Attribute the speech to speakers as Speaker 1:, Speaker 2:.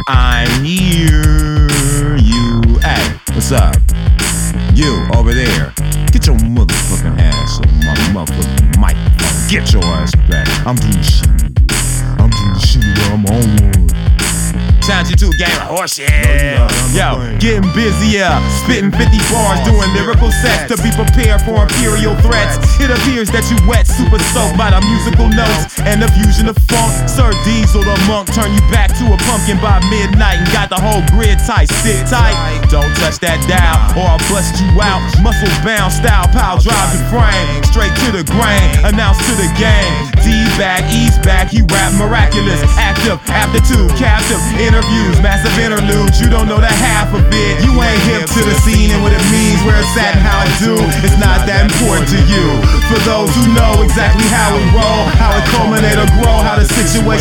Speaker 1: I'm here. You, hey, what's up? You over there, get your motherfucking ass on my motherfucking microphone. Get your ass back. I'm doing shit. I'm doing shit while I'm on one. Sounds you to a game like horseshit. Yo, getting busier, spitting 50 bars, doing lyrical sets to be prepared for imperial threats. It appears that you wet, super soaked by the musical notes and the fusion of funk. Sir Diesel the monk turn you back to a pumpkin by midnight and got the whole grid tight. Sit tight, don't touch that dial or I'll bust you out. Muscle bound, style pow, drive the frame straight to the grain. Announce to the game, D back, E's back. He rap miraculous, active, aptitude, captive. Interviews, massive interludes, you don't know the half of it. You ain't hip to the scene and what it means, where it's at and how it do. It's not that important to you. For those who know exactly how it roll, how it culminate or grow, how the situation